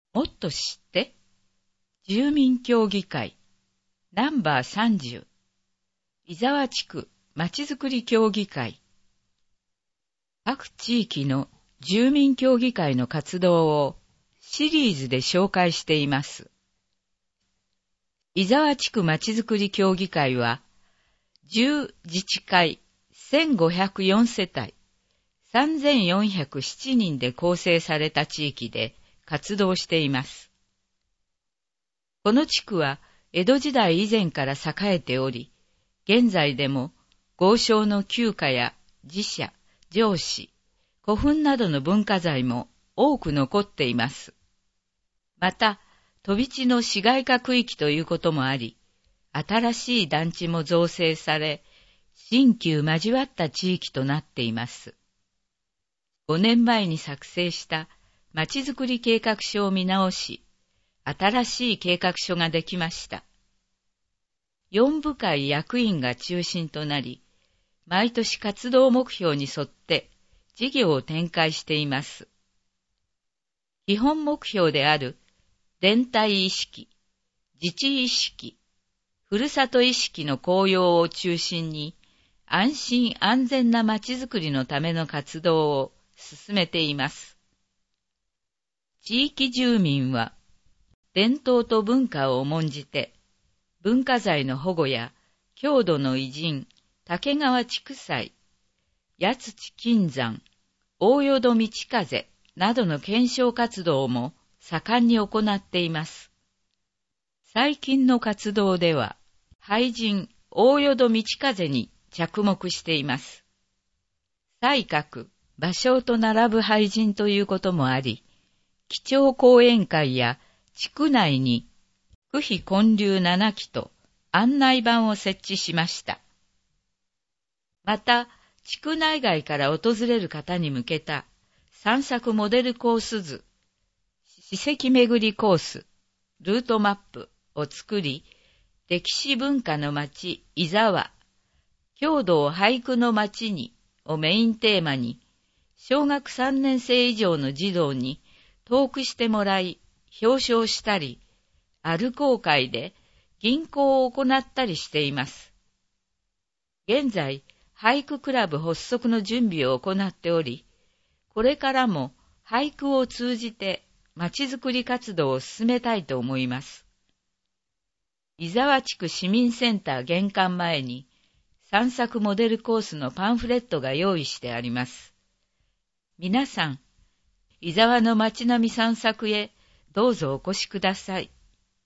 もっと知って住民協議会ナンバー30伊沢地区まちづくり協議会各地域の住民協議会の活動をシリーズで紹介しています。伊沢地区まちづくり協議会は10自治会1504世帯3407人で構成された地域で活動しています。この地区は江戸時代以前から栄えており、現在でも豪商の旧家や寺社、城址、古墳などの文化財も多く残っています。また、飛び地の市街化区域ということもあり、新しい団地も造成され、新旧交わった地域となっています。5年前に作成したまちづくり計画書を見直し、新しい計画書ができました。4部会役員が中心となり、毎年活動目標に沿って事業を展開しています。基本目標である連帯意識、自治意識、ふるさと意識の高揚を中心に、安心安全なまちづくりのための活動を進めています。地域住民は、伝統と文化を重んじて、文化財の保護や郷土の偉人、竹川竹斎、八土金山、大淀道風などの検証活動も盛んに行っています。最近の活動では、俳人大淀道風に着目しています。西閣、芭蕉と並ぶ俳人ということもあり、基調講演会や地区内に区費建立7基と案内板を設置しました。また、地区内外から訪れる方に向けた散策モデルコース図、史跡巡りコース、ルートマップを作り、歴史文化の街、伊沢、郷土を俳句の街にをメインテーマに、小学3年生以上の児童にトークしてもらい、表彰したり、ある校会で吟行を行ったりしています。現在、俳句クラブ発足の準備を行っており、これからも俳句を通じてまちづくり活動を進めたいと思います。伊沢地区市民センター玄関前に散策モデルコースのパンフレットが用意してあります。皆さん、伊沢の街並み散策へどうぞお越しください。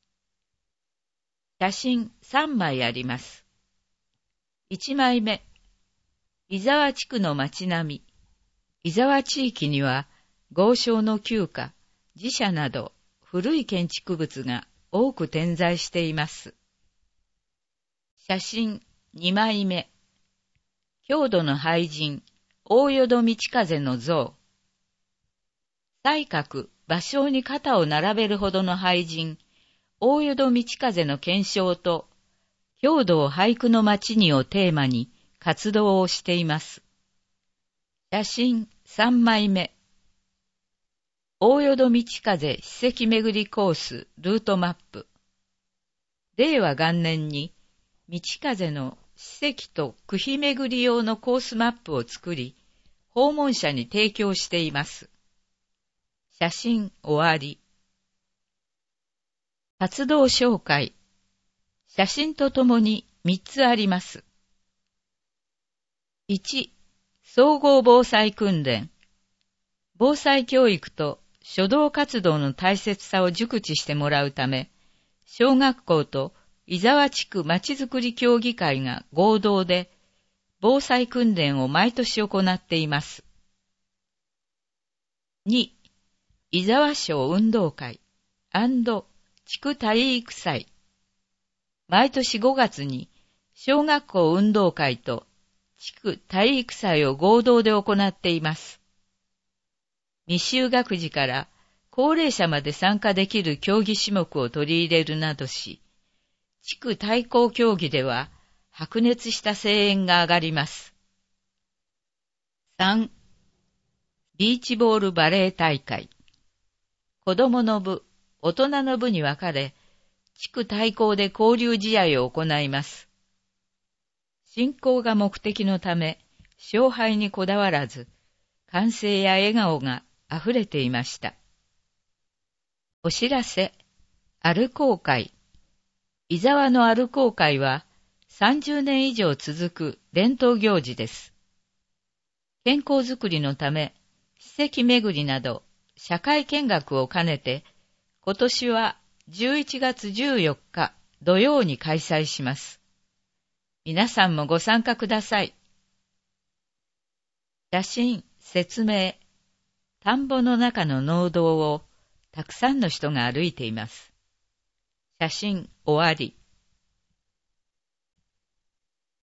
写真3枚あります。1枚目、伊沢地区の街並み。伊沢地域には豪商の旧家、寺社など古い建築物が多く点在しています。写真2枚目、郷土の俳人、大淀道風の像。西閣、芭蕉に肩を並べるほどの俳人、大淀道風の検証と、郷土を俳句の街にをテーマに活動をしています。写真3枚目。大淀道風史跡巡りコースルートマップ。令和元年に道風の史跡と区費巡り用のコースマップを作り、訪問者に提供しています。写真終わり。活動紹介。写真とともに3つあります。1、総合防災訓練。防災教育と初動活動の大切さを熟知してもらうため、小学校と伊沢地区まちづくり協議会が合同で防災訓練を毎年行っています。2、伊沢省運動会地区体育祭。毎年5月に小学校運動会と地区体育祭を合同で行っています。未就学児から高齢者まで参加できる競技種目を取り入れるなどし、地区対抗競技では白熱した声援が上がります。3、ビーチボールバレー大会。子供の部、 大人の部に分かれ、地区対抗で交流試合を行います。信仰が目的のため、勝敗にこだわらず、歓声や笑顔があふれていました。お知らせ、アルコー会。伊沢のアルコー会は30年以上続く伝統行事です。健康づくりのため、史跡巡りなど社会見学を兼ねて、今年は11月14日土曜に開催します。皆さんもご参加ください。写真、説明。田んぼの中の農道をたくさんの人が歩いています。写真終わり。